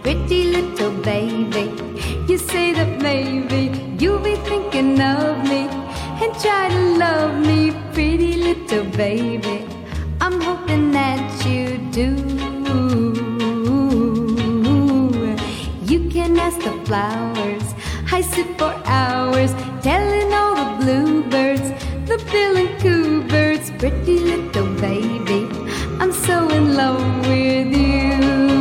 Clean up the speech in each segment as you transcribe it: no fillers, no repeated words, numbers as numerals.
pretty little baby. You say that maybe you'll be thinking of me and try to love me, pretty little baby. I'm hoping that you do. You can ask the flowers, I sit for hours telling all the bluebirds, the bill and coo birds, pretty little baby, I'm so in love with you.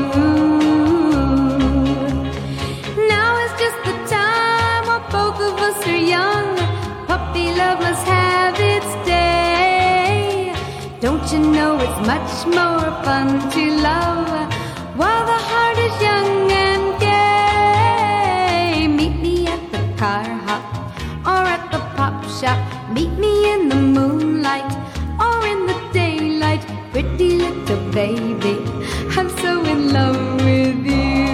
Now is just the time while both of us are young. Puppy love must have its day. Don't you know it's much more fun to love while the heart is young and gay? Meet me at the car hop or at the pop shop. Meet me in the moonlight or in the daylight, pretty little baby, I'm so in love with you.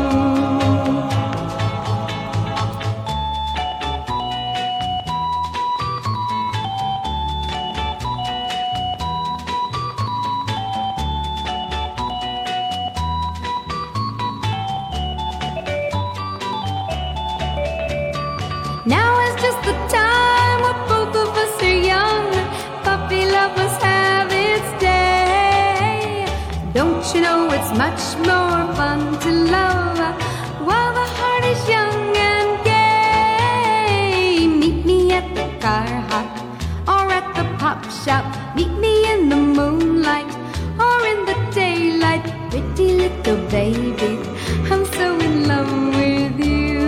Now is just the time when both of us are young. Puppy love must have its day. Don't you know it's much more fun to love while the heart is young and gay? Meet me at the car hop or at the pop shop. Meet me in the moonlight or in the daylight, pretty little baby, I'm so in love with you.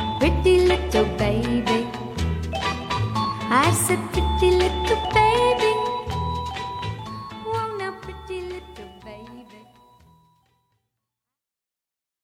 Pretty little baby, I said pretty little baby,